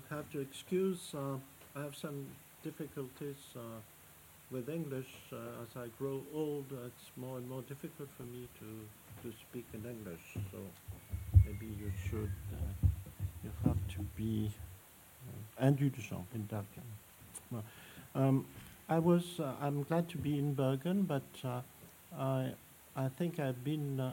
have to excuse, I have some difficulties with English. As I grow old, it's more and more difficult for me to speak in English. So maybe you should, you have to be indulgent, indulgent. Well, I'm glad to be in Bergen, but I think I've been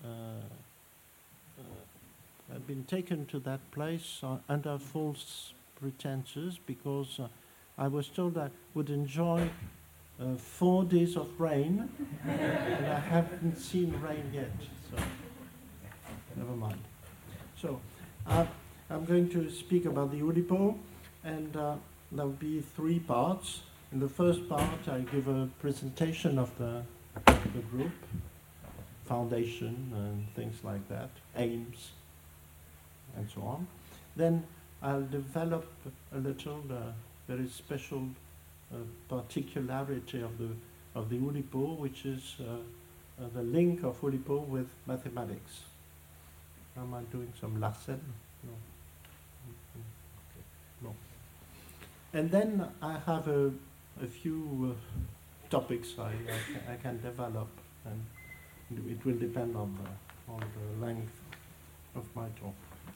taken to that place under false pretenses because I was told I would enjoy 4 days of rain, and I haven't seen rain yet, so never mind. So I'm going to speak about the Oulipo, and there will be 3 parts. In the first part, I give a presentation of the group, foundation and things like that, aims, and so on. Then I'll develop a little very special particularity of the Oulipo, which is the link of Oulipo with mathematics. Am I doing some Larsen? No. Okay. No. And then I have a few topics I can develop, and it will depend on the length of my talk.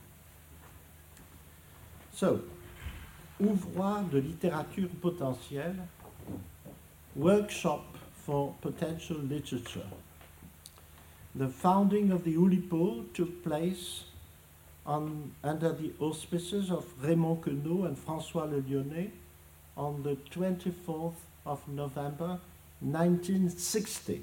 So, Ouvroir de littérature potentielle, workshop for potential literature. The founding of the Oulipo took place under the auspices of Raymond Queneau and François Le Lyonnais on the 24th of November 1960.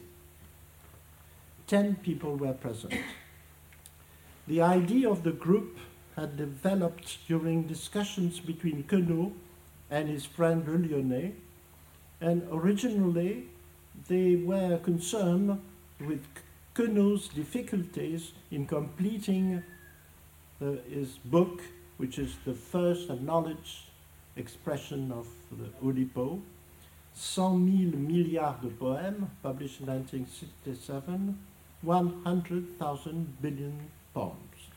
10 people were present. The idea of the group had developed during discussions between Queneau and his friend Le Lyonnais, and originally they were concerned with Queneau's difficulties in completing his book, which is the first acknowledged expression of the Oulipo, 100,000 milliards de poèmes, published in 1967, 100,000 billion poems.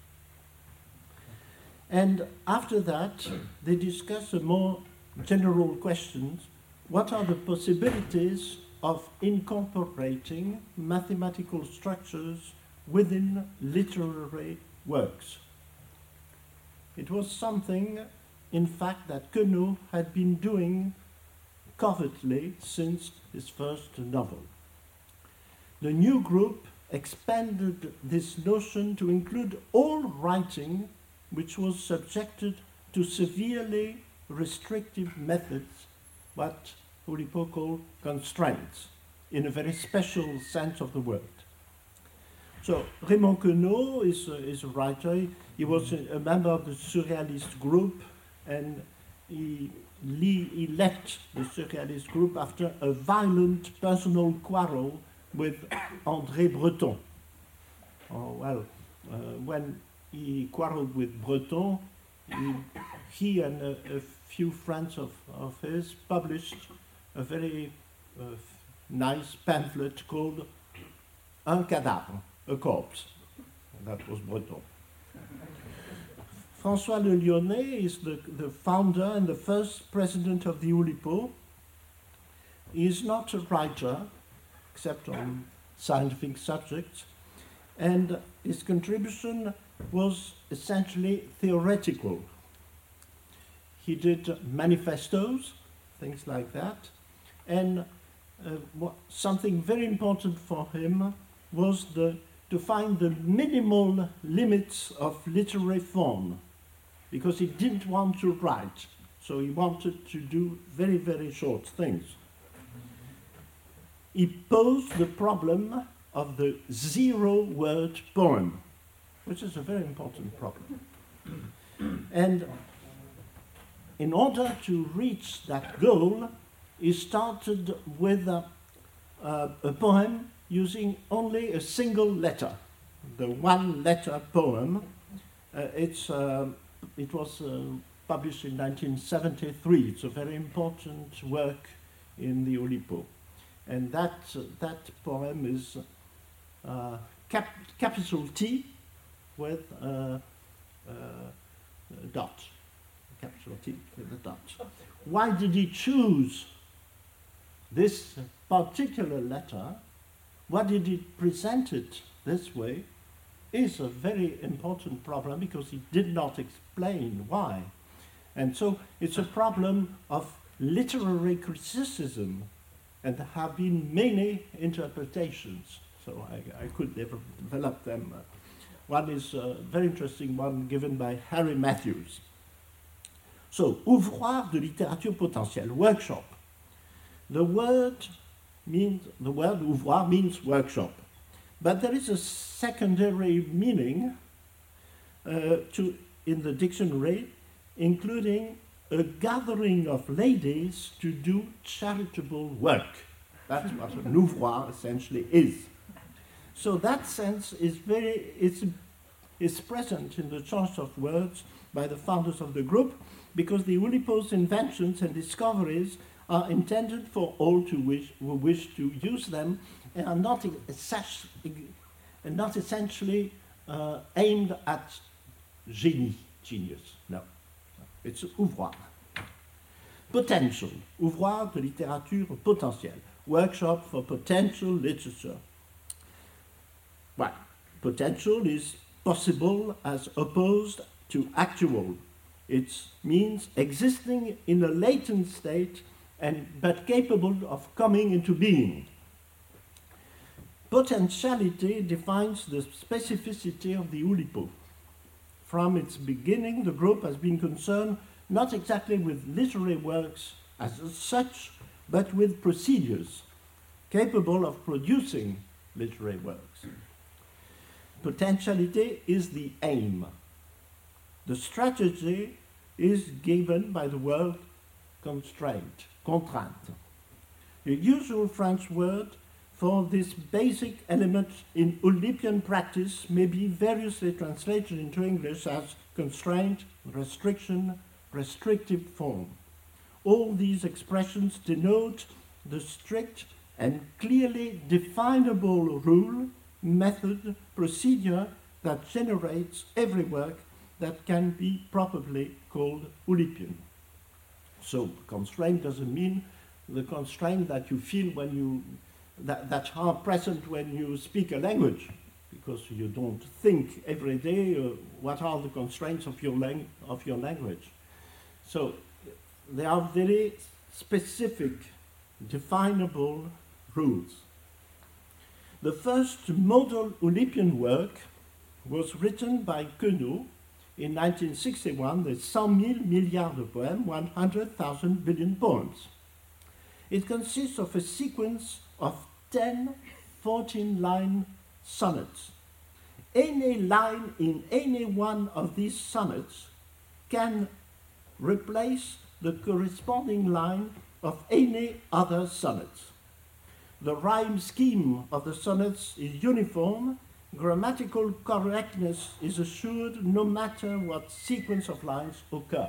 And after that, they discuss a more general questions. What are the possibilities of incorporating mathematical structures within literary works? It was something, in fact, that Queneau had been doing covertly since his first novel. The new group expanded this notion to include all writing which was subjected to severely restrictive methods, what Oulipo called constraints, in a very special sense of the word. So Raymond Queneau is a writer. He was a member of the Surrealist group, and he left the Surrealist group after a violent personal quarrel with André Breton. When he quarreled with Breton, he and a few friends of his published a very nice pamphlet called Un cadavre, a corpse. That was Breton. François Le Lyonnais is the founder and the first president of the Oulipo. He is not a writer, except on scientific subjects, and his contribution was essentially theoretical. He did manifestos, things like that, and something very important for him was to find the minimal limits of literary form, because he didn't want to write, so he wanted to do very, very short things. He posed the problem of the 0-word poem, which is a very important problem. And in order to reach that goal, he started with a poem using only a single letter, the 1-letter poem. It was published in 1973. It's a very important work in the Oulipo. And that poem is capital T with a dot, capital T with the Dutch. Why did he choose this particular letter? Why did he present it this way? Is a very important problem because he did not explain why. And so it's a problem of literary criticism, and there have been many interpretations, so I could never develop them. One is a very interesting one given by Harry Matthews. So, ouvroir de littérature potentielle, workshop. The word ouvroir means workshop, but there is a secondary meaning in the dictionary, including a gathering of ladies to do charitable work. That's what an ouvroir essentially is. So that sense is present in the choice of words by the founders of the group, because the Oulipo's inventions and discoveries are intended for all who wish to use them, and are not essentially aimed at genius. No, it's ouvroir. Potential, ouvroir de littérature potentielle, workshop for potential literature. Well, potential is possible as opposed to actual. It means existing in a latent state but capable of coming into being. Potentiality defines the specificity of the Oulipo. From its beginning, the group has been concerned not exactly with literary works as such, but with procedures capable of producing literary works. Potentiality is the aim. The strategy is given by the word constraint, contrainte. The usual French word for this basic element in Oulipian practice may be variously translated into English as constraint, restriction, restrictive form. All these expressions denote the strict and clearly definable rule, method, procedure that generates every work that can be properly called Oulipian. So constraint doesn't mean the constraint that you feel when that are present when you speak a language, because you don't think every day what are the constraints of your language. So there are very specific, definable rules. The first model Oulipian work was written by Queneau in 1961, the 100,000 milliards de poèmes, 100,000 billion poems. It consists of a sequence of 10 14-line sonnets. Any line in any one of these sonnets can replace the corresponding line of any other sonnets. The rhyme scheme of the sonnets is uniform. Grammatical correctness is assured no matter what sequence of lines occur.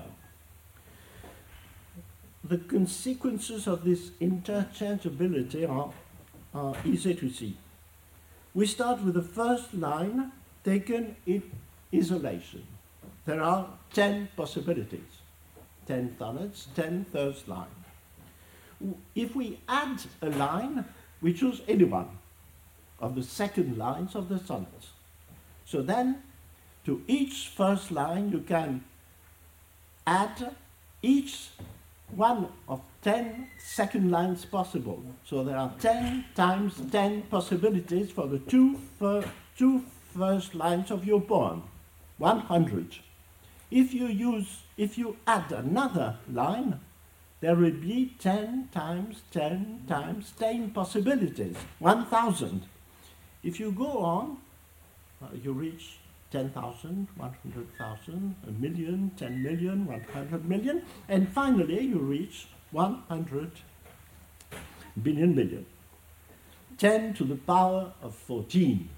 The consequences of this interchangeability are easy to see. We start with the first line taken in isolation. There are 10 possibilities, 10 sonnets, 10 first line. If we add a line, we choose any one of the second lines of the sonnets. So then, to each first line, you can add each one of 10 second lines possible. So there are 10 times 10 possibilities for the two first lines of your poem, 100. If you add another line, there will be 10 times 10 times 10 possibilities, 1,000. If you go on, you reach 10,000, 100,000, a million, 10 million, 100 million, and finally you reach 100 billion million. 10 to the power of 14.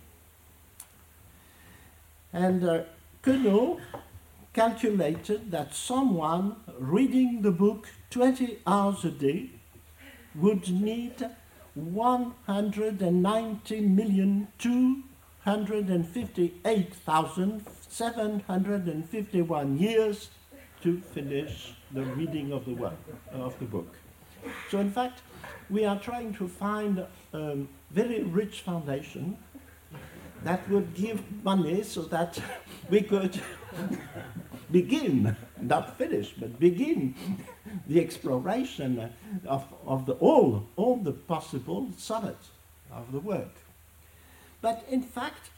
And Queneau calculated that someone reading the book 20 hours a day would need 190,258,751 years to finish the reading of the work, of the book. So in fact, we are trying to find a very rich foundation that would give money so that we could begin, not finish, but begin the exploration of all the possible sonnets of the work. But in fact,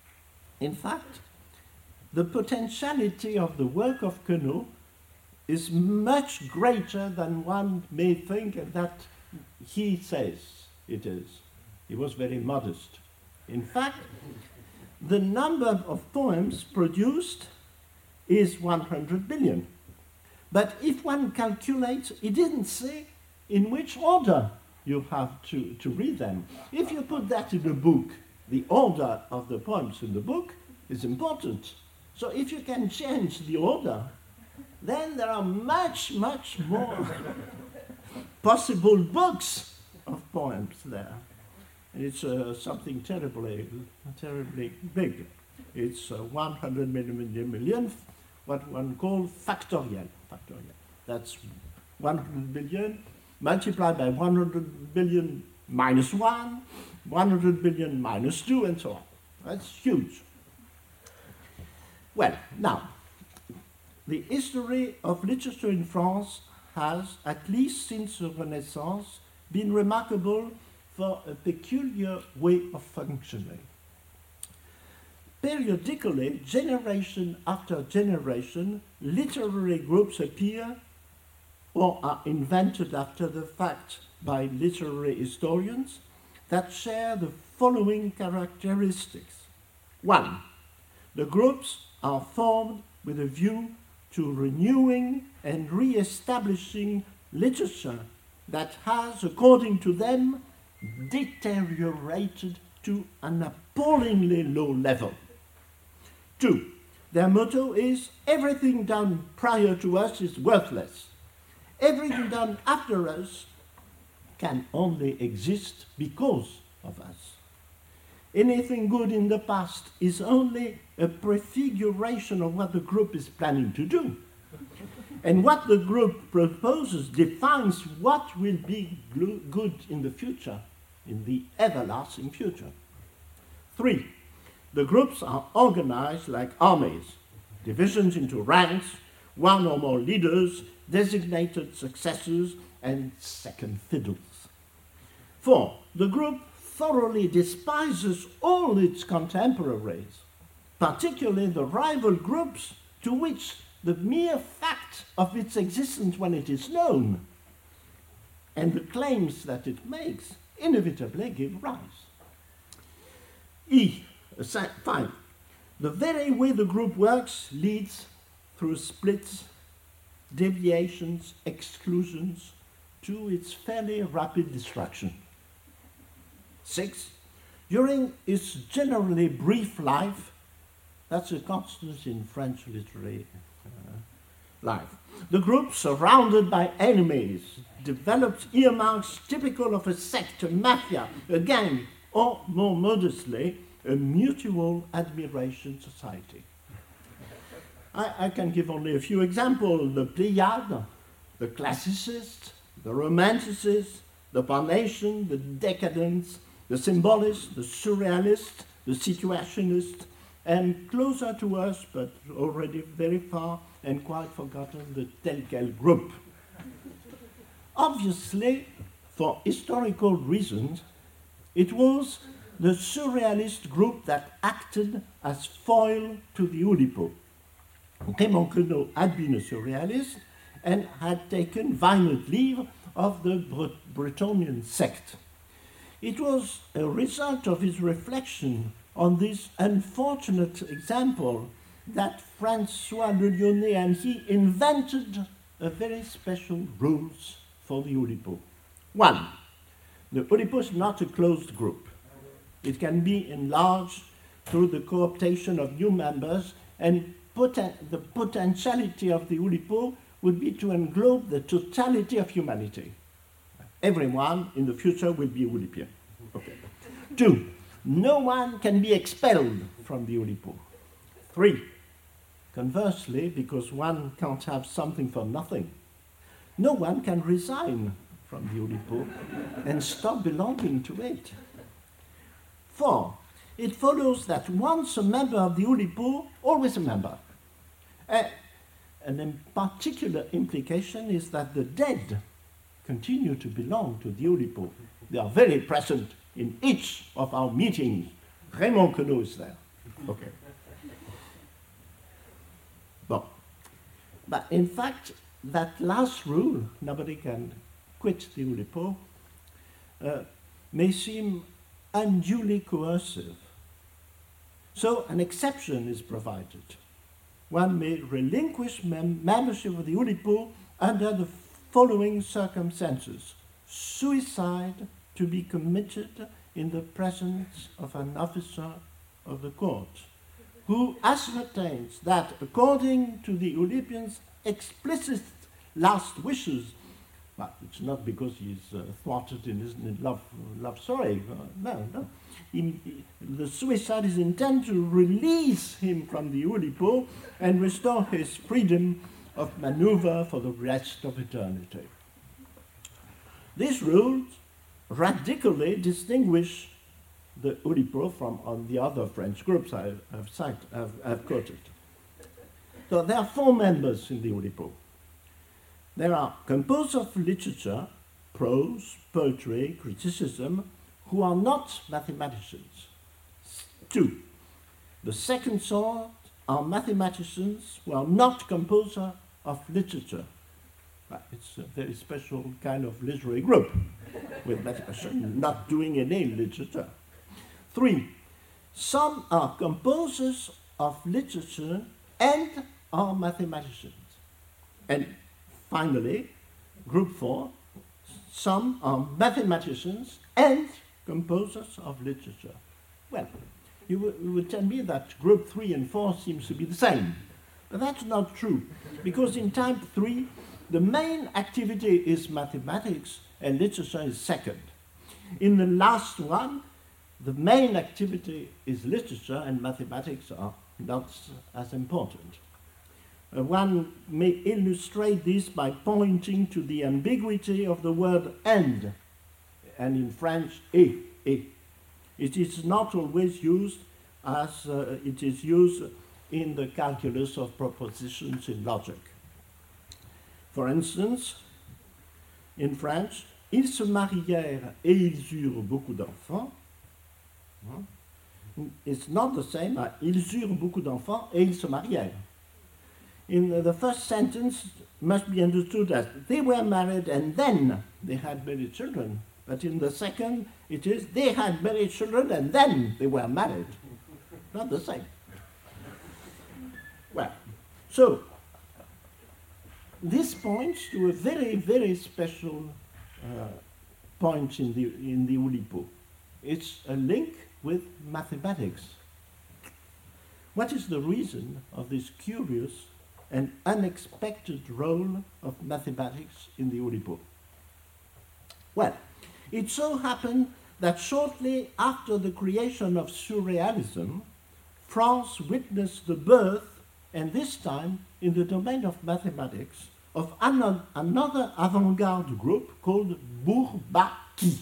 the potentiality of the work of Queneau is much greater than one may think that he says it is. He was very modest. In fact, the number of poems produced is 100 billion. But if one calculates, he didn't say in which order you have to read them. If you put that in a book, the order of the poems in the book is important. So if you can change the order, then there are much, much more possible books of poems there. It's something terribly big. It's 100 million, what one calls factorial. That's 100 billion multiplied by 100 billion minus 1, 100 billion minus 2, and so on. That's huge. Well, now, the history of literature in France has, at least since the Renaissance, been remarkable for a peculiar way of functioning. Periodically, generation after generation, literary groups appear or are invented after the fact by literary historians that share the following characteristics. 1. The groups are formed with a view to renewing and re-establishing literature that has, according to them, deteriorated to an appallingly low level. 2. Their motto is, everything done prior to us is worthless. Everything done after us can only exist because of us. Anything good in the past is only a prefiguration of what the group is planning to do. And what the group proposes defines what will be good in the future, in the everlasting future. 3. The groups are organized like armies, divisions into ranks, one or more leaders, designated successors, and second fiddles. 4. The group thoroughly despises all its contemporaries, particularly the rival groups to which the mere fact of its existence when it is known and the claims that it makes inevitably give rise. 5. The very way the group works leads through splits, deviations, exclusions, to its fairly rapid destruction. 6. During its generally brief life, that's a constant in French literary life, the group, surrounded by enemies, develops earmarks typical of a sect, a mafia, a gang, or more modestly, a mutual admiration society. I can give only a few examples: the Pleiades, the classicists, the romanticists, the Parnassians, the decadents, the symbolists, the surrealists, the situationists, and closer to us, but already very far and quite forgotten, the tel quel group. Obviously, for historical reasons, it was the surrealist group that acted as foil to the Oulipo. Raymond Queneau had been a surrealist and had taken violent leave of the Bretonian sect. It was a result of his reflection on this unfortunate example that François Le Lyonnais and he invented a very special rules for the Oulipo. 1. The Oulipo is not a closed group. It can be enlarged through the cooptation of new members, and the potentiality of the Oulipo would be to englobe the totality of humanity. Everyone in the future will be Oulipian. Okay. 2. No one can be expelled from the Oulipo. 3. Conversely, because one can't have something for nothing, no one can resign from the Oulipo and stop belonging to it. 4. It follows that once a member of the Oulipo, always a member. An particular implication is that the dead continue to belong to the Oulipo. They are very present in each of our meetings. Raymond Queneau is there. Okay. Bon. But in fact, that last rule, nobody can quit the Oulipo, may seem unduly coercive. So an exception is provided. One may relinquish membership of the Oulipo under the following circumstances. Suicide to be committed in the presence of an officer of the court, who ascertains that according to the Oulipians' explicit last wishes, but it's not because he's thwarted in his love story, no. The suicide is intended to release him from the Oulipo and restore his freedom of maneuver for the rest of eternity. These rules radically distinguish the Oulipo from the other French groups I've quoted. So there are 4 members in the Oulipo. There are composers of literature, prose, poetry, criticism, who are not mathematicians. 2. The second sort are mathematicians who are not composers of literature. It's a very special kind of literary group, with mathematicians not doing any literature. 3. Some are composers of literature and are mathematicians. And finally, group 4, some are mathematicians and composers of literature. Well, you would tell me that group 3 and 4 seems to be the same. But that's not true, because in type 3, the main activity is mathematics and literature is second. In the last one, the main activity is literature and mathematics are not as important. One may illustrate this by pointing to the ambiguity of the word and in French, et. It is not always used as it is used in the calculus of propositions in logic. For instance, in French, ils se marièrent et ils eurent beaucoup d'enfants. It's not the same as ils eurent beaucoup d'enfants et ils se marièrent. In the first sentence must be understood as they were married and then they had many children. But in the second, it is they had many children and then they were married. Not the same. Well, so this points to a very, very special point in the Oulipo. It's a link with mathematics. What is the reason of this curious and unexpected role of mathematics in the Oulipo? Well, it so happened that shortly after the creation of Surrealism, France witnessed the birth, and this time in the domain of mathematics, of another avant-garde group called Bourbaki.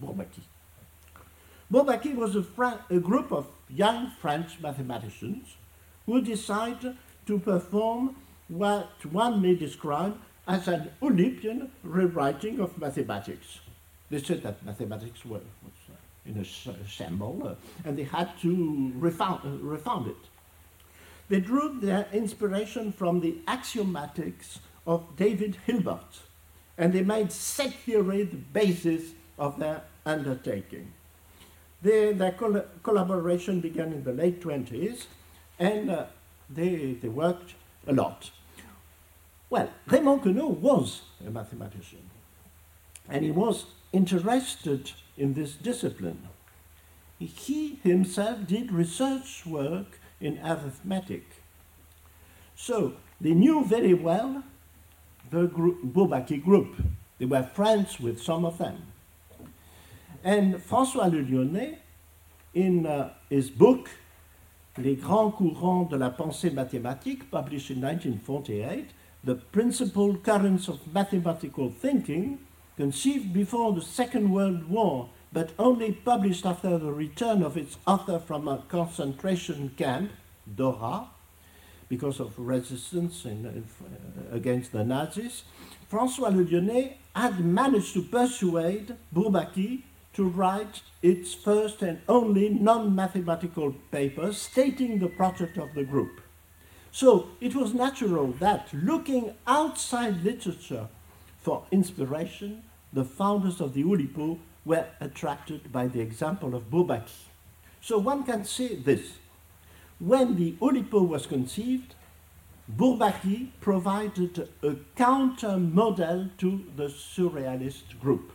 Bourbaki was a group of young French mathematicians who decided to perform what one may describe as an Oulipian rewriting of mathematics. They said that mathematics was in a shamble, and they had to refound it. They drew their inspiration from the axiomatics of David Hilbert, and they made set theory the basis of their undertaking. Their collaboration began in the late 20s, and they worked a lot. Well, Raymond Queneau was a mathematician, and he was interested in this discipline. He himself did research work in arithmetic. So they knew very well the Bourbaki group. They were friends with some of them. And François Le Lyonnais, in his book, Les Grands Courants de la Pensée Mathématique, published in 1948, the principal currents of mathematical thinking, conceived before the Second World War, but only published after the return of its author from a concentration camp, Dora, because of resistance against the Nazis, François Le Lyonnais had managed to persuade Bourbaki to write its first and only non-mathematical paper stating the project of the group. So it was natural that, looking outside literature for inspiration, the founders of the Oulipo were attracted by the example of Bourbaki. So one can say this. When the Oulipo was conceived, Bourbaki provided a counter model to the surrealist group.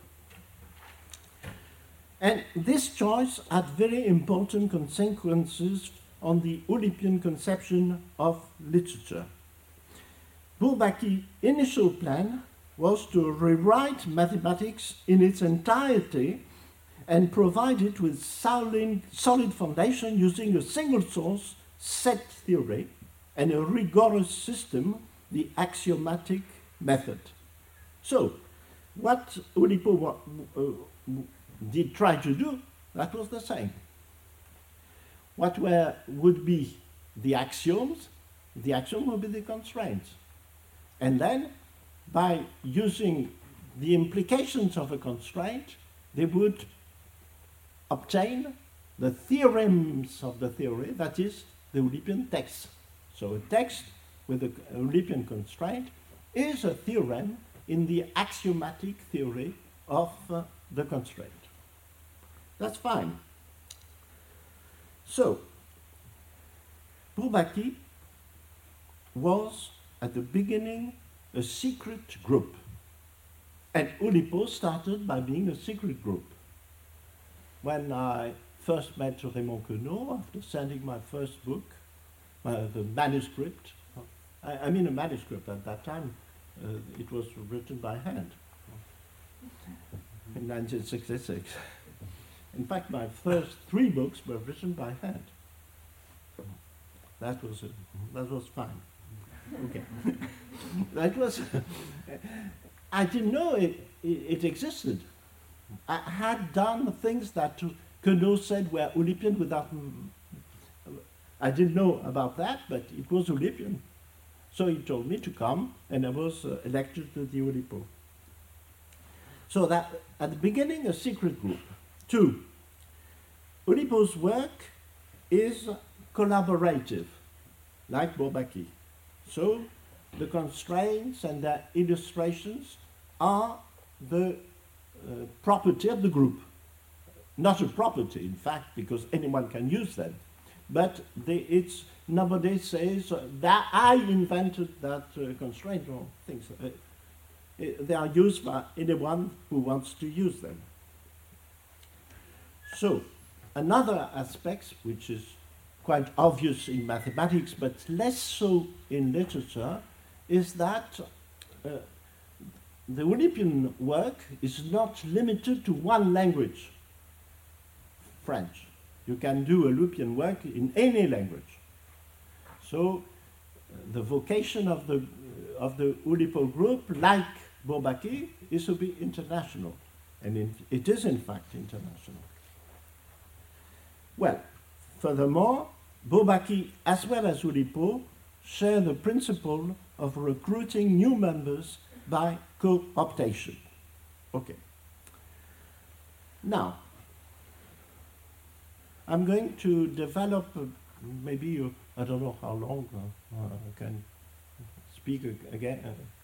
And this choice had very important consequences on the Oulipian conception of literature. Bourbaki's initial plan was to rewrite mathematics in its entirety and provide it with solid foundation using a single source, set theory, and a rigorous system, the axiomatic method. So, what Oulipo did try to do, that was the same. What would be the axioms? The axiom would be the constraints. And then, by using the implications of a constraint, they would obtain the theorems of the theory, that is, the Oulipian text. So a text with an Oulipian constraint is a theorem in the axiomatic theory of the constraint. That's fine. So, Bourbaki was, at the beginning, a secret group. And Oulipo started by being a secret group. When I first met Raymond Queneau, after sending my first book, the manuscript, I mean a manuscript at that time, it was written by hand in 1966. In fact, my first 3 books were written by hand. That was fine. Okay. That was, I didn't know it existed. I had done things that Queneau said were Oulipian without, I didn't know about that, but it was Oulipian. So he told me to come, and I was elected to the Oulipo. So that, at the beginning, a secret group. 2, Oulipo's work is collaborative, like Bourbaki. So the constraints and the illustrations are the property of the group. Not a property, in fact, because anyone can use them. But nobody says that I invented that constraint or things. They are used by anyone who wants to use them. So, another aspect, which is quite obvious in mathematics, but less so in literature, is that the Oulipian work is not limited to one language, French. You can do Oulipian work in any language. So the vocation of the Oulipo group, like Bourbaki, is to be international. And it is in fact international. Well, furthermore, Bourbaki as well as Oulipo share the principle of recruiting new members by co-optation. Okay. Now, I'm going to develop, maybe, I don't know how long I can speak again.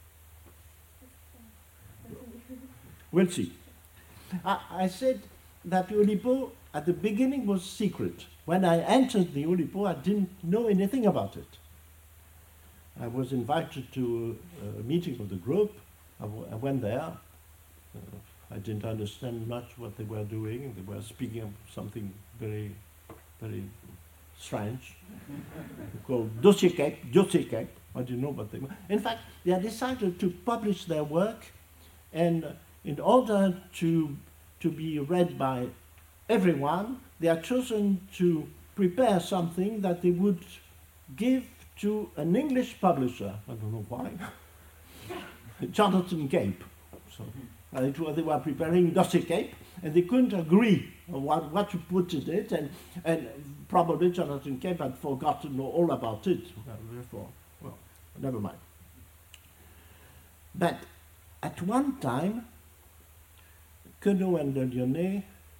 We'll see. I said that Oulipo at the beginning was secret. When I entered the Oulipo, I didn't know anything about it. I was invited to a meeting of the group. I went there. I didn't understand much what they were doing. They were speaking of something very, very strange, called dossier cape. I didn't know what they were. In fact, they had decided to publish their work, and in order to be read by everyone, they had chosen to prepare something that they would give to an English publisher. I don't know why. Jonathan Cape. So they were preparing Dossier Cape, and they couldn't agree on what to put in it, and probably Jonathan Cape had forgotten all about it. Therefore, well, never mind. But at one time, Queneau and Le Lyonnais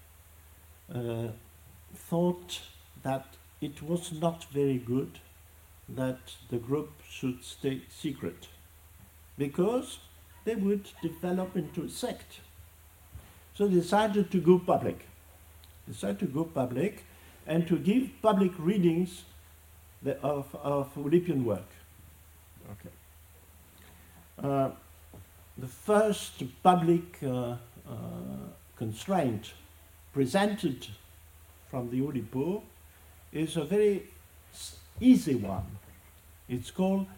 thought that it was not very good that the group should stay secret, because they would develop into a sect. So they decided to go public. And to give public readings of Oulipian work. Okay. The first public constraint presented from the Oulipo is a very easy one. It's called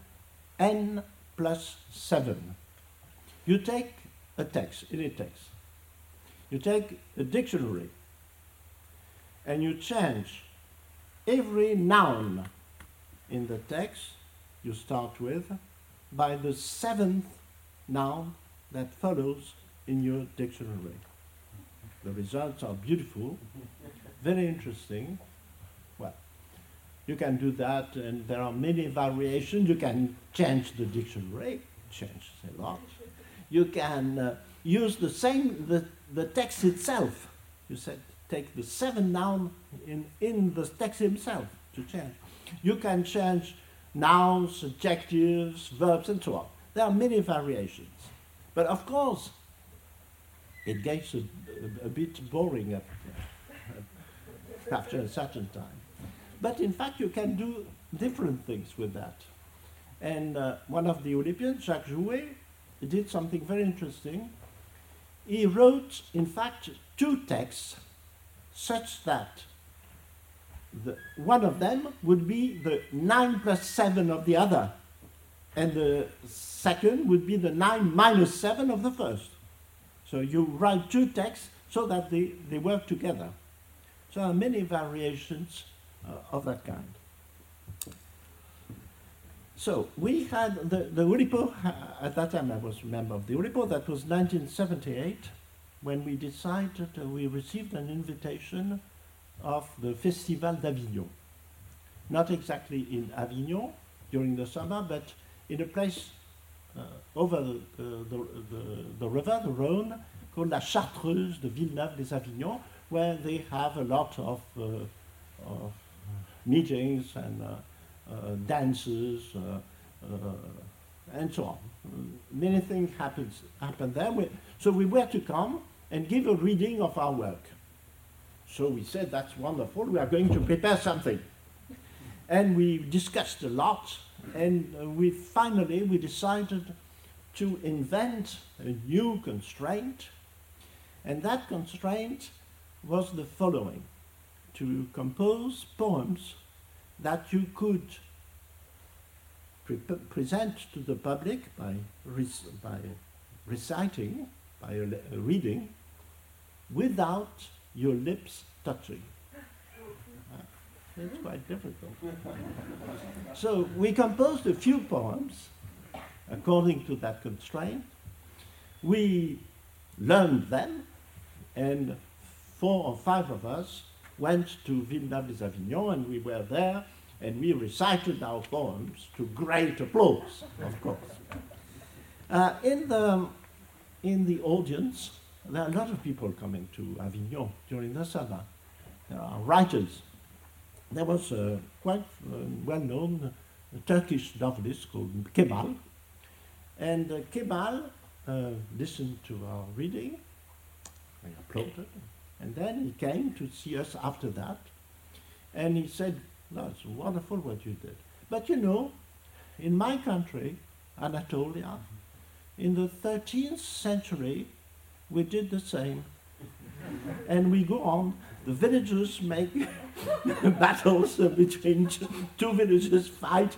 N+7. You take a text, any text. You take a dictionary and you change every noun in the text you start with by the 7th noun that follows in your dictionary. The results are beautiful, very interesting. Well, you can do that, and there are many variations. You can change the dictionary, change a lot. You can use the same, the text itself. You said take the 7 noun in the text himself to change. You can change nouns, adjectives, verbs, and so on. There are many variations. But of course, it gets a bit boring after a certain time. But in fact, you can do different things with that. And one of the Oulipians, Jacques Jouet, did something very interesting. He wrote, in fact, 2 texts such that one of them would be the 9+7 of the other, and the second would be the 9-7 of the first. So you write 2 texts so that they work together. So there are many variations of that kind. So we had the Oulipo, at that time I was a member of the Oulipo, that was 1978, when we decided, we received an invitation of the Festival d'Avignon. Not exactly in Avignon during the summer, but in a place over the river, the Rhône, called La Chartreuse de Villeneuve-les-Avignon, where they have a lot of meetings and dances and so on. Many things happen there. So we were to come and give a reading of our work. So we said, that's wonderful, we are going to prepare something. And we discussed a lot, and finally we decided to invent a new constraint, and that constraint was the following: to compose poems that you could present to the public by reciting, by a reading, without your lips touching. It's quite difficult. So we composed a few poems according to that constraint. We learned them, and 4 or 5 of us went to Villeneuve-les-Avignon, and we were there, and we recited our poems to great applause, of course. In the audience, there are a lot of people coming to Avignon during the summer. There are writers. There was a quite well-known Turkish novelist called Kemal. And Kemal listened to our reading, we applauded, and then he came to see us after that. And he said, "No, it's wonderful what you did. But you know, in my country, Anatolia, in the 13th century, we did the same. And we go on, the villagers make battles between 2 villages, fight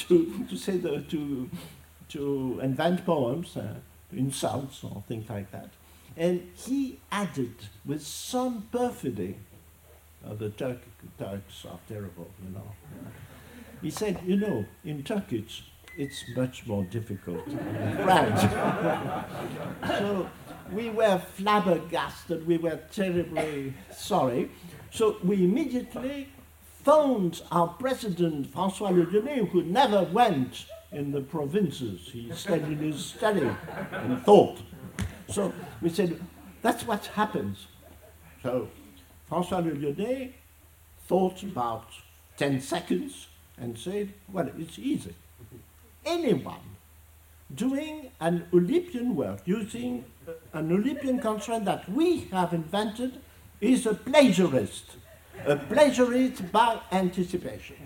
to invent poems, insults or things like that." And he added with some perfidy The Turks are terrible, you know. He said, in Turkish, it's much more difficult than French. So we were flabbergasted, we were terribly sorry. So we immediately phoned our president, François Le Lyonnais, who never went in the provinces. He stayed in his study and thought. So we said, that's what happens. So François Le Lyonnais thought about 10 seconds and said, well, it's easy. Anyone doing an Olympian work using an Olympian constraint that we have invented is a plagiarist by anticipation.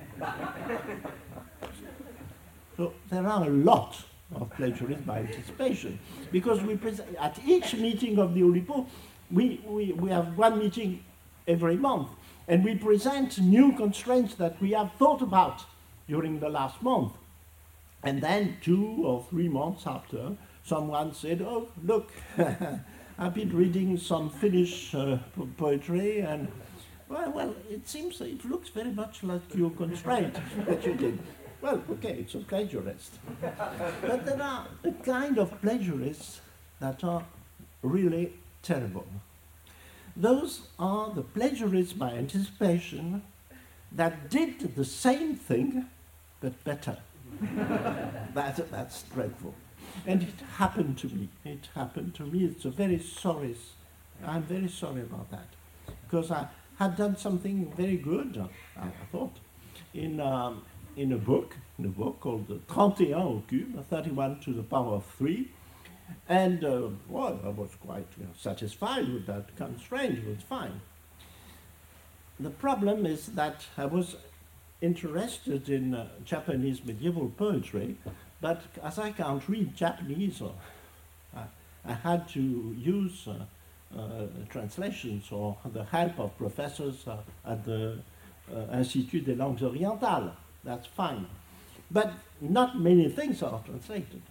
So there are a lot of plagiarism by anticipation, because we at each meeting of the Oulipo, we have one meeting every month, and we present new constraints that we have thought about during the last month. And then 2 or 3 months after, someone said, oh, look, I've been reading some Finnish poetry, and well, it looks very much like your constraint that you did. Well, okay, it's a plagiarist. But there are a kind of plagiarists that are really terrible. Those are the plagiarists by anticipation that did the same thing, but better. That's dreadful. And it happened to me. It's a very sorry. I'm very sorry about that, because I had done something very good, I thought, in a book called 31 au cube, 31 to the power of 3. And, well, I was quite satisfied with that constraint. It was fine. The problem is that I was interested in Japanese medieval poetry, but as I can't read Japanese, I had to use translations or the help of professors at the Institut des Langues Orientales. That's fine. But not many things are translated.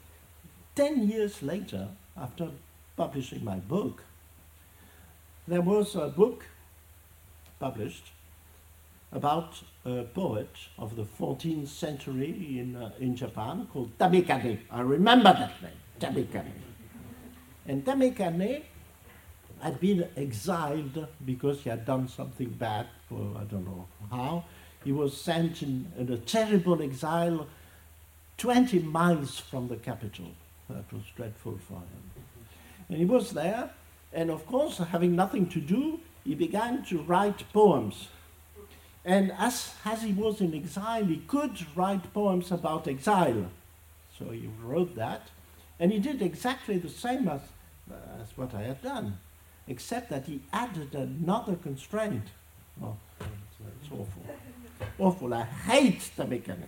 10 years later, after publishing my book, there was a book published about a poet of the 14th century in Japan called Tabekane. I remember that name, Tabekane. And Tabekane had been exiled because he had done something bad for I don't know how. He was sent in a terrible exile 20 miles from the capital. That was dreadful for him. And he was there, and of course, having nothing to do, he began to write poems. And as he was in exile, he could write poems about exile. So he wrote that, and he did exactly the same as what I had done, except that he added another constraint. Oh, that's awful. Awful. I hate the mechanic.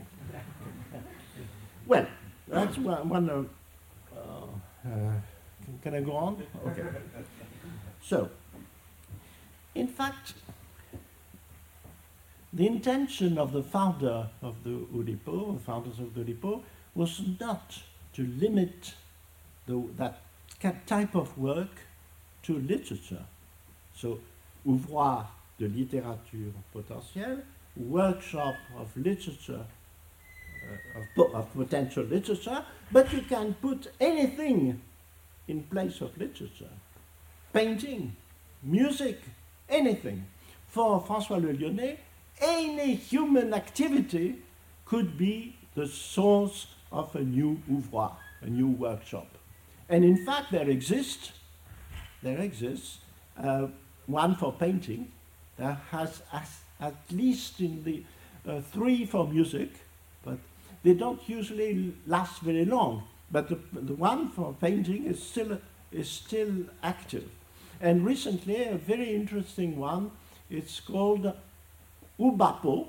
Well, that's one. Can I go on? Okay. So, in fact, the intention of the founder of the Oulipo, the founders of the Oulipo, was not to limit that type of work to literature. So, ouvroir de littérature potentielle, workshop of literature, of potential literature, but you can put anything in place of literature. Painting, music, anything. For François Le Lyonnais, any human activity could be the source of a new ouvroir, a new workshop. And in fact, there exists one for painting. There has at least in the 3 for music, but they don't usually last very long. But the one for painting is still active. And recently, a very interesting one, it's called Ubapo,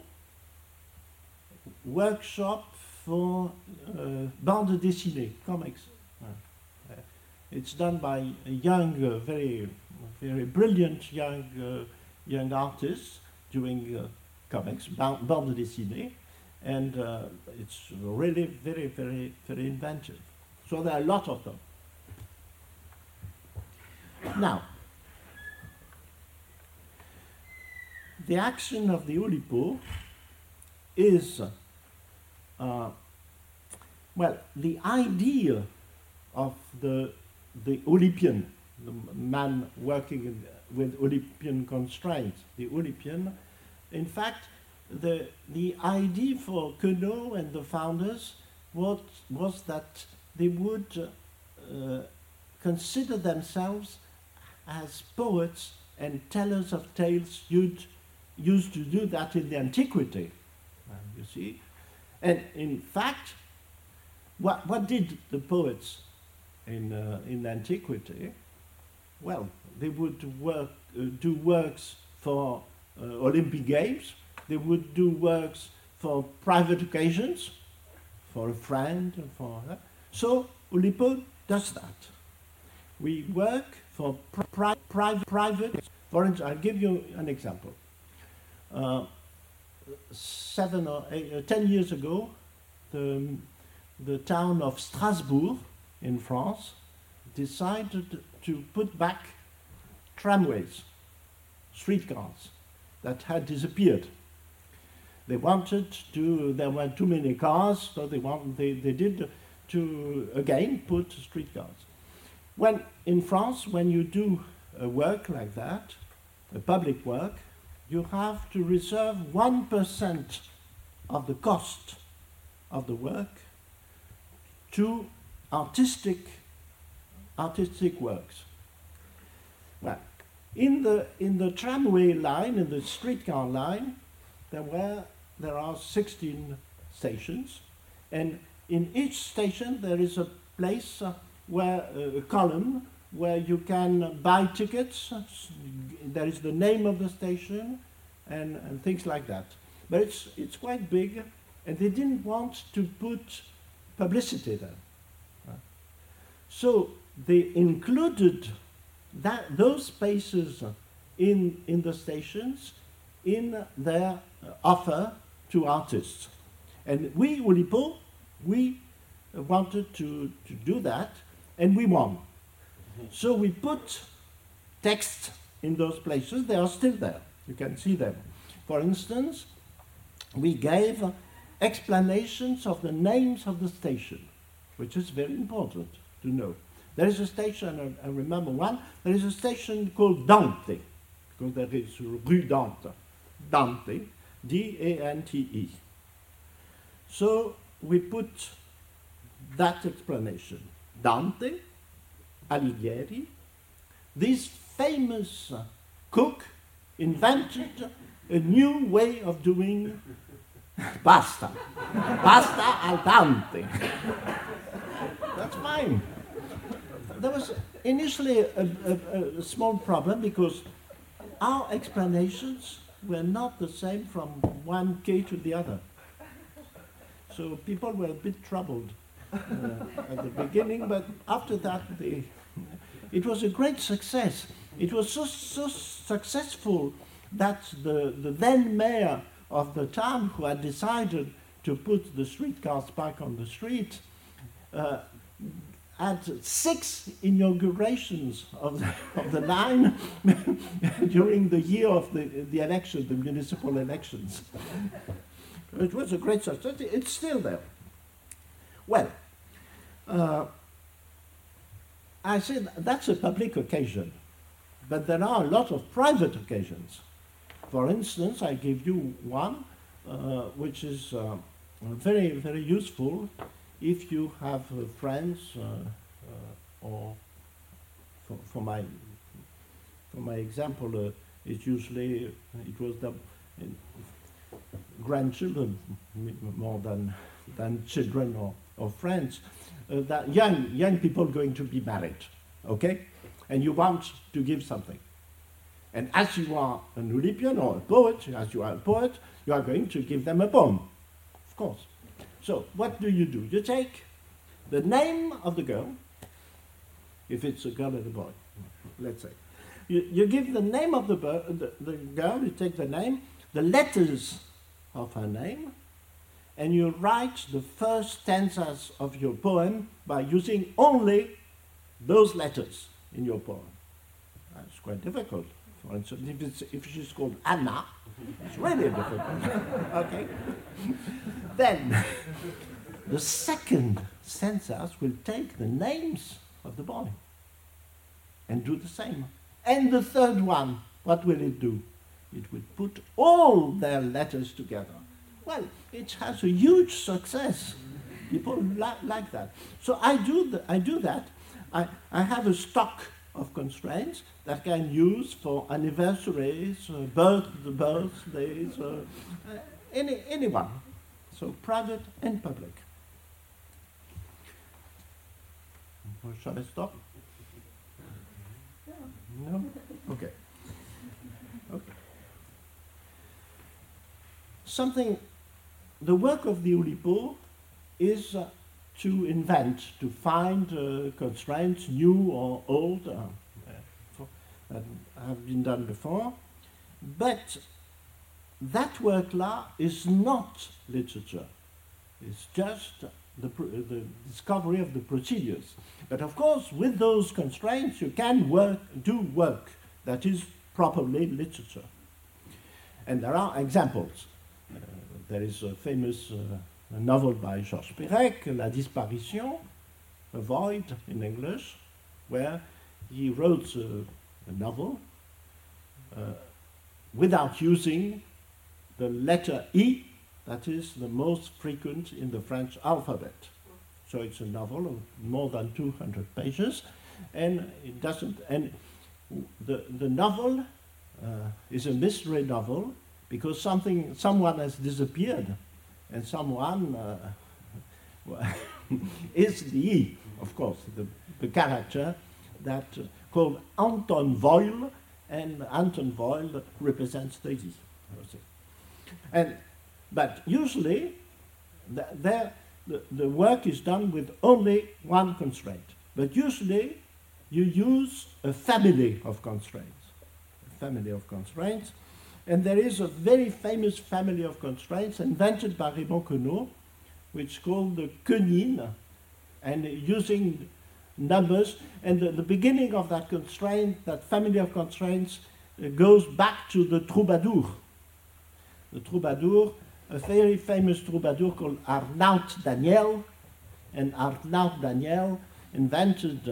Workshop for Bande Dessinée, comics. It's done by a young, very brilliant young artists doing comics, Bande Dessinée, and it's really very, very, very inventive. So there are a lot of them. Now, the action of the Oulipo is, well, the idea of the Oulipian, the man working with Oulipian constraints, the Oulipian. In fact, the idea for Queneau and the founders was that they would consider themselves as poets and tellers of tales used to do that in the antiquity, you see. And in fact, what did the poets in antiquity? Well, they would do works for Olympic Games. They would do works for private occasions, for a friend, for that. So Oulipo does that. We work for private. For instance, I'll give you an example. 7 or 8, 10 years ago, the town of Strasbourg in France decided to put back tramways, streetcars that had disappeared. They wanted to, there were too many cars, so they did to again put streetcars. When in France, when you do a work like that, a public work, you have to reserve 1% of the cost of the work to artistic works. Well, in the tramway line, in the streetcar line, there are 16 stations, and in each station there is a place where a column where you can buy tickets. There is the name of the station and things like that. But it's quite big, and they didn't want to put publicity there. So they included those spaces in the stations in their offer to artists. And we, Oulipo, we wanted to do that, and we won. So we put text in those places. They are still there. You can see them. For instance, we gave explanations of the names of the station, which is very important to know. There is a station, I remember one, there is a station called Dante, because there is Rue Dante, Dante, D-A-N-T-E. So we put that explanation. Dante, Alighieri, this famous cook invented a new way of doing pasta. Pasta al dente. That's fine. There was initially a small problem because our explanations were not the same from one quay to the other. So people were a bit troubled at the beginning, but after that it was a great success. It was so successful that the then mayor of the town, who had decided to put the streetcars back on the street, had 6 inaugurations of the line during the year of the elections, the municipal elections. It was a great success. It's still there. Well, I said that's a public occasion, but there are a lot of private occasions. For instance, I give you one, which is very, very useful if you have friends, or for my example, it was the grandchildren more than children or friends, that young people going to be married, okay? And you want to give something. And as you are an Oulipian or a poet, you are going to give them a poem, of course. So what do? You take the name of the girl, if it's a girl and a boy, let's say. You give the name of the girl, you take the name, the letters of her name, and you write the first stanzas of your poem by using only those letters in your poem. It's quite difficult For instance, if she's called Anna, it's really difficult. Okay. Then the second census will take the names of the boy and do the same. And the third one, what will it do? It will put all their letters together. Well, it has a huge success. People like that. So I do that. I have a stock of constraints that I can use for anniversaries, birthdays, anyone. So private and public. Shall I stop? No? Okay. The work of the Oulipo is to invent, to find constraints, new or old, that have been done before. But that work-là is not literature. It's just the discovery of the procedures. But of course, with those constraints, you can do work that is properly literature. And there are examples. There is a famous novel by Georges Perec, La Disparition, A Void in English, where he wrote a novel without using the letter E, that is the most frequent in the French alphabet. So it's a novel of more than 200 pages, and it doesn't. And the novel is a mystery novel because someone has disappeared, and someone is the E, of course, the character that called Anton Voil, and Anton Voil represents the E. But usually, the work is done with only one constraint. But usually, you use a family of constraints. And there is a very famous family of constraints invented by Raymond Queneau, which is called the Quenine, and using numbers. And the beginning of that constraint, that family of constraints, goes back to the troubadour. The troubadour, a very famous troubadour called Arnaut Daniel, and Arnaut Daniel invented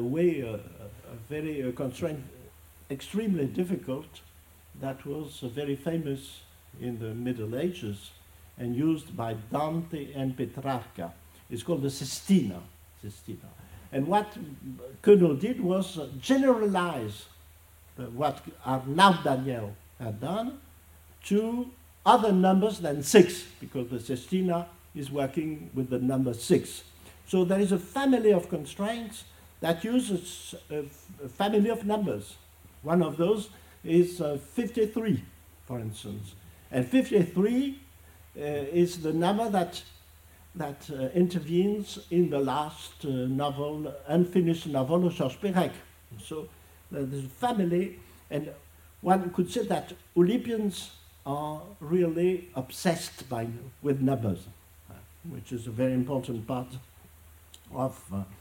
a constraint extremely difficult that was very famous in the Middle Ages and used by Dante and Petrarca. It's called the sestina. And what Queneau did was generalize what Arnaut Daniel had done to other numbers than 6, because the sestina is working with the number 6. So there is a family of constraints that uses a family of numbers. One of those is 53, for instance. And 53 is the number that intervenes in the last novel, unfinished novel of Georges Perec. So there's a family, and one could say that Oulipians are really obsessed with numbers, which is a very important part of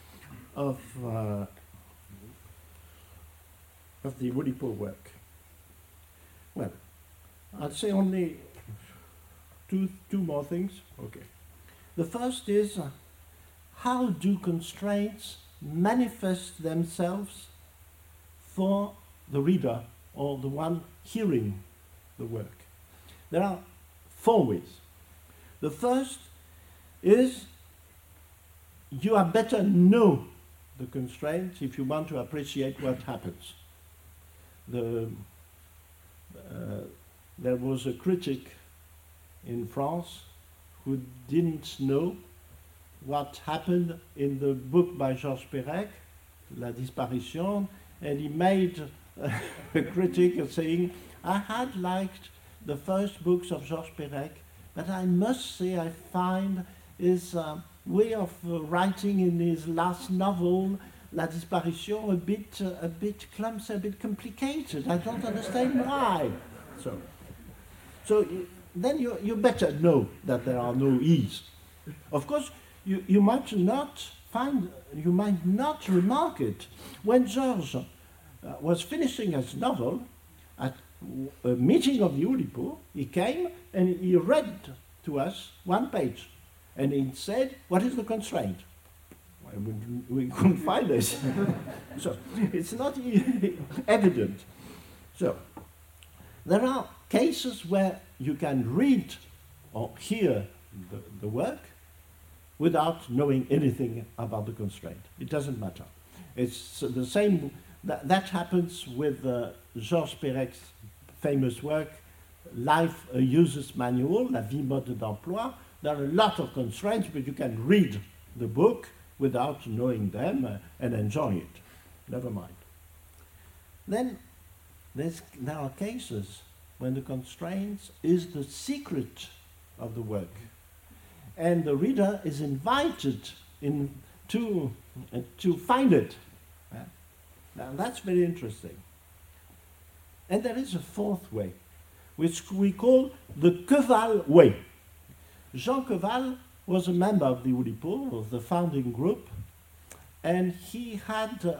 the Oulipo work. Well, I'll say only two more things. Okay. The first is, how do constraints manifest themselves for the reader or the one hearing the work? There are 4 ways. The first is, you had better know the constraints if you want to appreciate what happens. There was a critic in France who didn't know what happened in the book by Georges Perec, La Disparition, and he made a critic saying, I had liked the first books of Georges Perec, but I must say I find his way of writing in his last novel, La Disparition, a bit clumsy, a bit complicated. I don't understand why. So then you better know that there are no E's. Of course, you might not remark it. When Georges was finishing his novel, at a meeting of the Oulipo, he came and he read to us one page. And he said, what is the constraint? We couldn't find this. So it's not evident. So there are cases where you can read or hear the work without knowing anything about the constraint. It doesn't matter. It's the same, that happens with Georges Perec's famous work, Life a User's Manual, La Vie Mode d'Emploi. There are a lot of constraints, but you can read the book without knowing them and enjoy it. Never mind. Then there are cases when the constraints is the secret of the work. And the reader is invited to find it. Now that's very interesting. And there is a fourth way, which we call the Queval way. Jean Queval was a member of the Oulipo, of the founding group, and he had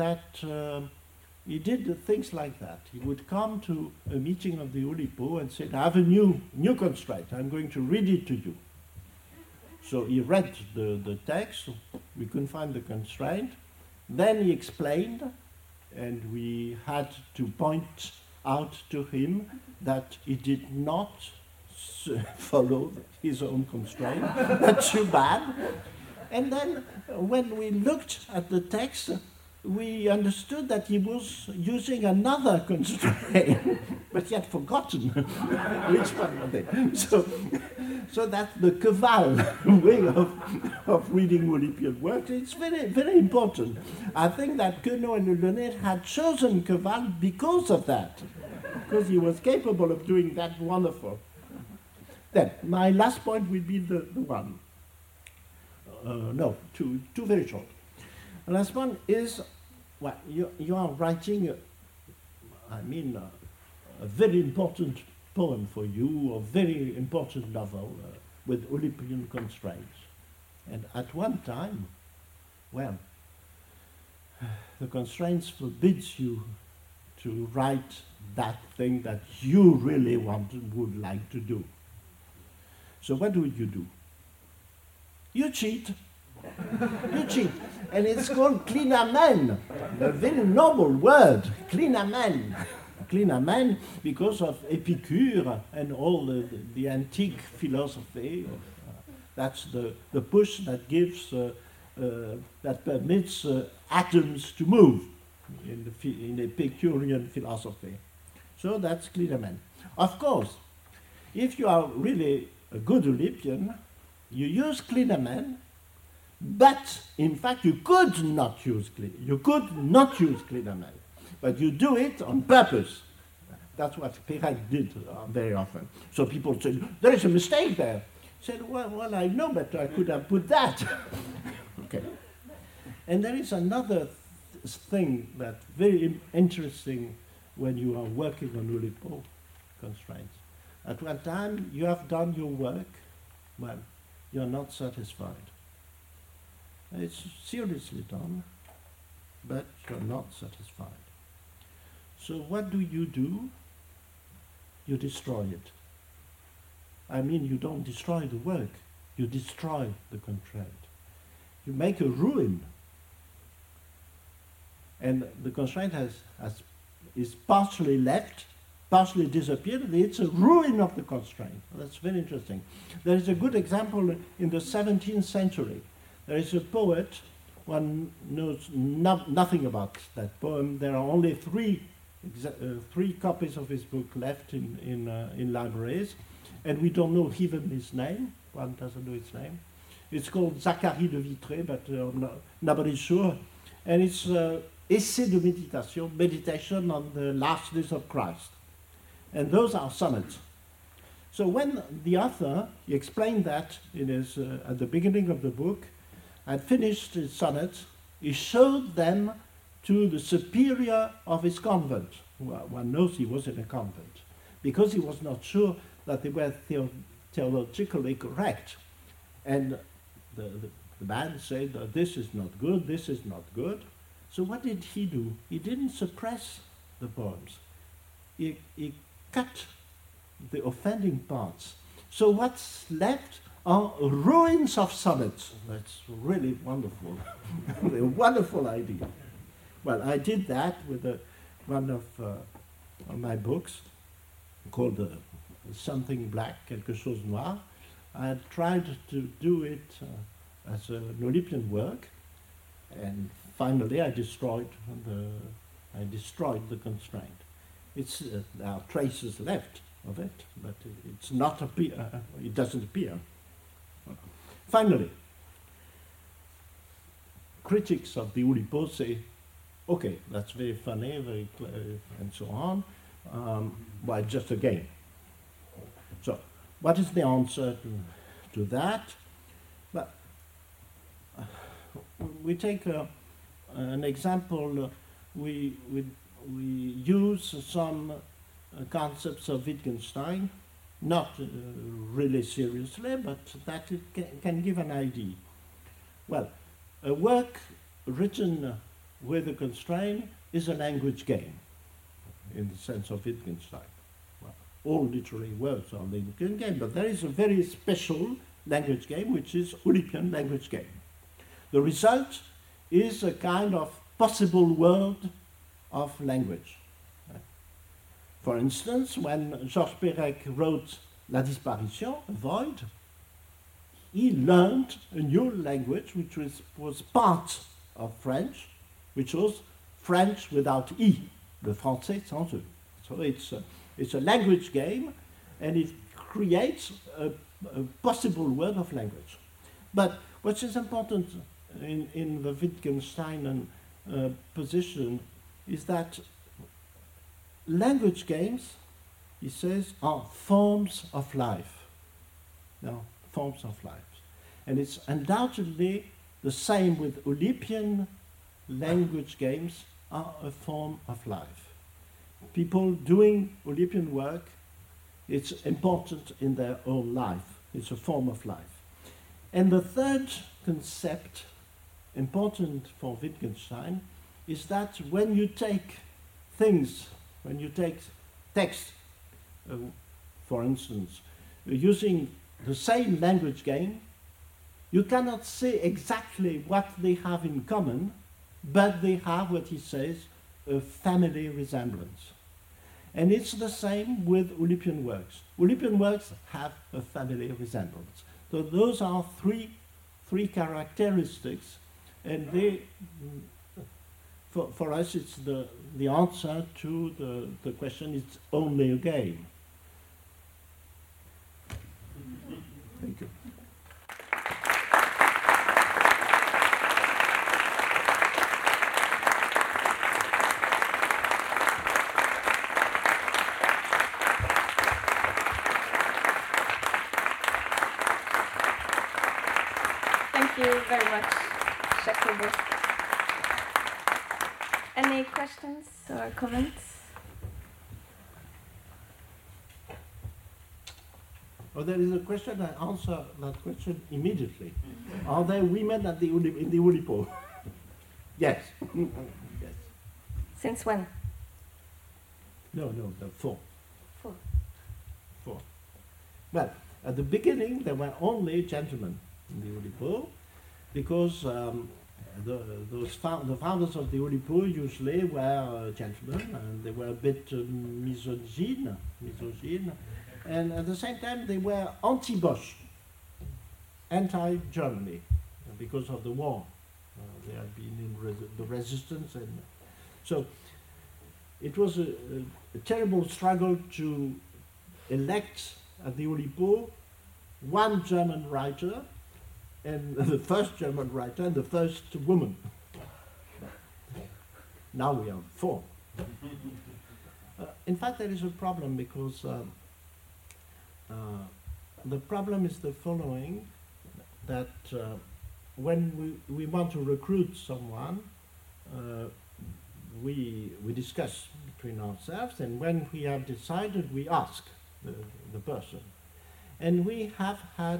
he did things like that. He would come to a meeting of the Oulipo and say, I have a new constraint, I'm going to read it to you. So he read the text, we couldn't find the constraint, then he explained, and we had to point out to him that he did not follow his own constraint. That's too bad. And then when we looked at the text, we understood that he was using another constraint, but he had forgotten which one was it. So that's the Queval way of reading Oulipian work. It's very, very important. I think that Queneau and Delaunay had chosen Queval because of that, because he was capable of doing that wonderful. Then, my last point will be the one. Two very short. The last one is, well, you are writing, a very important poem for you, or very important novel with Oulipian constraints. And at one time, well, the constraints forbids you to write that thing that you really would like to do. So what do? You cheat. You cheat. And it's called clinamen, a very noble word, clinamen. Clinamen because of Epicure and all the antique philosophy. That's the push that gives, that permits atoms to move in Epicurean philosophy. So that's clinamen. Of course, if you are really a good Oulipian, you use clinamen, but in fact you could not use clinamen, but you do it on purpose. That's what Perec did very often. So people say, there is a mistake there. He said, well, I know, but I could have put that. Okay. And there is another thing that's very interesting when you are working on Oulipo constraints. At one time, you have done your work, well, you're not satisfied. It's seriously done, but you're not satisfied. So what do? You destroy it. I mean, you don't destroy the work, you destroy the constraint. You make a ruin. And the constraint is partially left, partially disappeared. It's a ruin of the constraint. That's very interesting. There is a good example in the 17th century. There is a poet, one knows nothing about that poem. There are only three copies of his book left in libraries, and we don't know even his name. One doesn't know his name. It's called Zacharie de Vitré, but nobody's sure. And it's Essai de Méditation, meditation on the last days of Christ. And those are sonnets. So when the author, he explained that in his, at the beginning of the book, had finished his sonnets, he showed them to the superior of his convent. Well, one knows he was in a convent, because he was not sure that they were theologically correct. And the man said, this is not good, this is not good. So what did he do? He didn't suppress the poems. he cut the offending parts. So what's left are ruins of sonnets. That's really wonderful. A wonderful idea. Well, I did that with one of my books called Something Black, Quelque chose Noir. I had tried to do it as an Olympian work, and finally I destroyed the constraint. There are traces left of it, but it doesn't appear. Finally, critics of the Oulipo say, okay, that's very funny, very clever, and so on. Well, just a game. So, what is the answer to that? Well, we take an example. We use some concepts of Wittgenstein, not really seriously, but that it can give an idea. Well, a work written with a constraint is a language game, in the sense of Wittgenstein. Well, all literary works are language game, but there is a very special language game, which is Oulipian language game. The result is a kind of possible world of language. For instance, when Georges Perec wrote La Disparition, A Void, he learned a new language which was part of French, which was French without E, le français sans E. So it's a language game, and it creates a possible world of language. But what is important in the Wittgensteinian position is that language games, he says, are forms of life. No, forms of life. And it's undoubtedly the same with Oulipian language games are a form of life. People doing Oulipian work, it's important in their own life. It's a form of life. And the third concept, important for Wittgenstein, is that when you take things, when you take text, for instance, using the same language game, you cannot say exactly what they have in common, but they have what he says, a family resemblance. And it's the same with Oulipian works. Oulipian works have a family resemblance. So those are three characteristics, and they, for us, it's the answer to the question, it's only a game. Thank you. Thank you very much, Jacques. Any questions or comments? Well, there is a question, I answer that question immediately. Are there women at in the Oulipo? Yes. Yes. Since when? No, four. Four. Well, at the beginning, there were only gentlemen in the Oulipo, because the founders of the Oulipo usually were gentlemen, and they were a bit misogyne, and at the same time they were anti-Bosch, anti-Germany, because of the war. They had been in the resistance, and so it was a terrible struggle to elect at the Oulipo one German writer, and the first German writer and the first woman. Now we have four. In fact, there is a problem, because the problem is the following, that when we want to recruit someone, we discuss between ourselves, and when we have decided, we ask the person. And we have had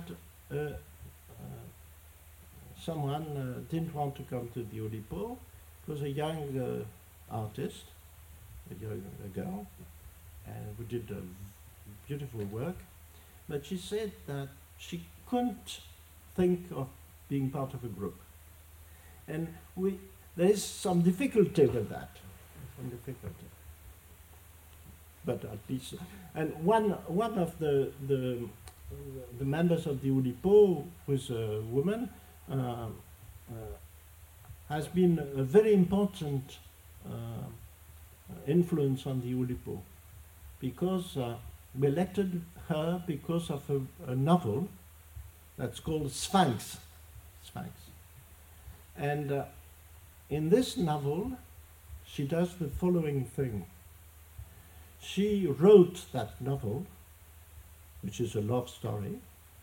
someone didn't want to come to the Oulipo. It was a young artist, a girl, and we did beautiful work. But she said that she couldn't think of being part of a group. And there is some difficulty with that. Some difficulty. But at least, and one of the members of the Oulipo, who is a woman, has been a very important influence on the Oulipo, because we elected her because of a novel that's called Sphinx. Sphinx. And in this novel, she does the following thing. She wrote that novel, which is a love story,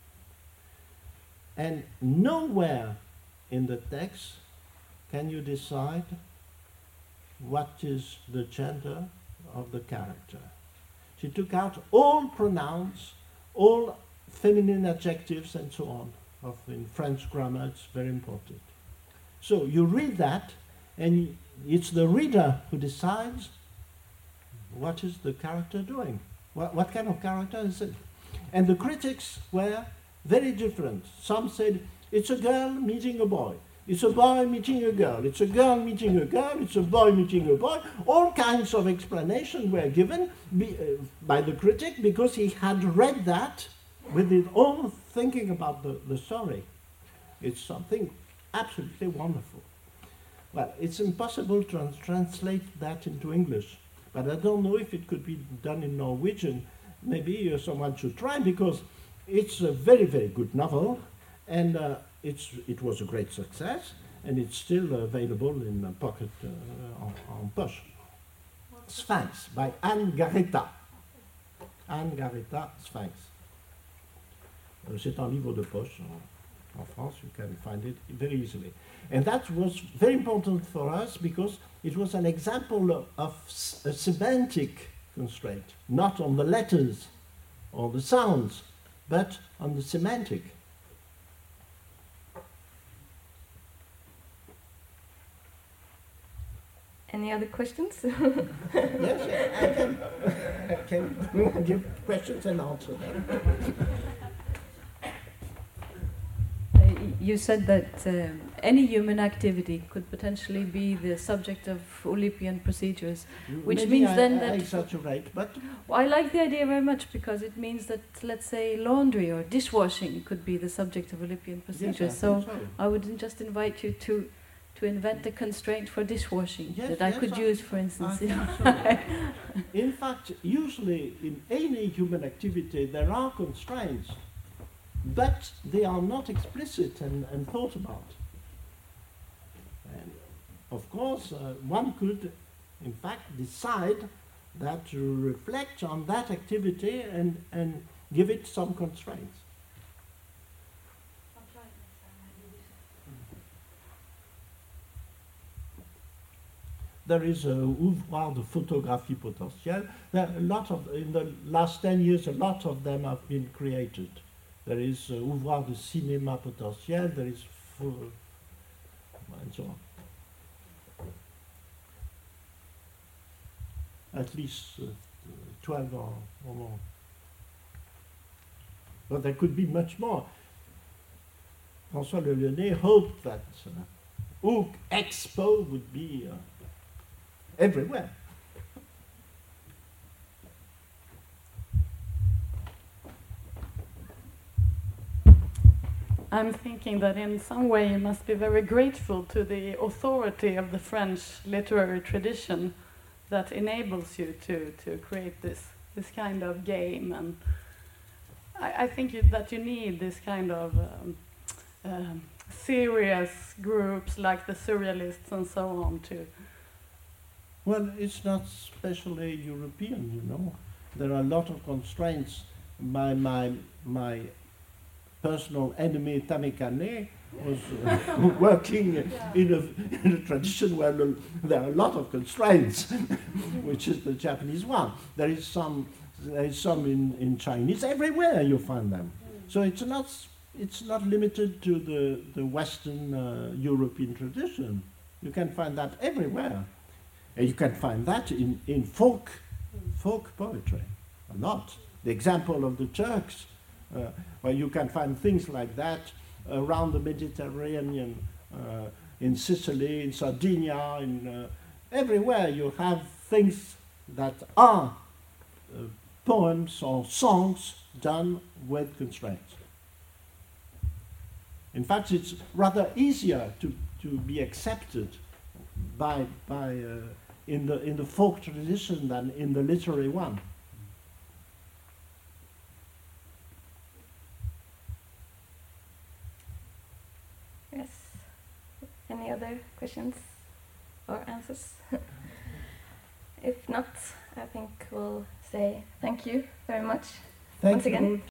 and nowhere in the text can you decide what is the gender of the character. She took out all pronouns, all feminine adjectives, and so on. In French grammar, it's very important. So you read that, and it's the reader who decides what is the character doing? What kind of character is it? And the critics were very different. Some said, it's a girl meeting a boy. It's a boy meeting a girl. It's a girl meeting a girl. It's a boy meeting a boy. All kinds of explanations were given by the critic because he had read that with his own thinking about the story. It's something absolutely wonderful. Well, it's impossible to translate that into English. But I don't know if it could be done in Norwegian. Maybe someone should try, because it's a very, very good novel, and it was a great success, and it's still available in pocket en poche. Sphinx by Anne Garreta. Anne Garreta, Sphinx. C'est un livre de poche. En France, you can find it very easily. And that was very important for us because it was an example of a semantic constraint, not on the letters or the sounds, but on the semantic. Any other questions? Yes, I can give questions and answer them. You said that any human activity could potentially be the subject of Oulipian procedures, which Maybe means then I that... exaggerate, but... Well, I like the idea very much, because it means that, let's say, laundry or dishwashing could be the subject of Oulipian procedures. Yes, so I would just invite you to invent a constraint for dishwashing that I could use, for instance. In fact, usually in any human activity there are constraints, but they are not explicit and thought about. And of course, one could, in fact, decide that to reflect on that activity and give it some constraints. There is a ouvroir de photographie potentielle. There are a lot of, in the last 10 years, a lot of them have been created. There is ouvroir de cinéma potentiel, there is and so on. At least 12 or more. But there could be much more. François Le Lyonnais hoped that OOC Expo would be everywhere. I'm thinking that in some way you must be very grateful to the authority of the French literary tradition that enables you to create this kind of game. And I think that you need this kind of serious groups like the Surrealists and so on to... Well, it's not especially European, you know. There are a lot of constraints. My personal enemy, Tamekane, was working in a tradition where there are a lot of constraints, which is the Japanese one. There is some in Chinese. Everywhere you find them. So it's not limited to the Western European tradition. You can find that everywhere. And you can find that in folk folk poetry. Not. The example of the Turks, where you can find things like that around the Mediterranean, in Sicily, in Sardinia, everywhere you have things that are poems or songs done with constraints. In fact, it's rather easier to be accepted in the folk tradition than in the literary one. Yes. Any other questions or answers? If not, I think we'll say thank you very much. Thank Once again. you.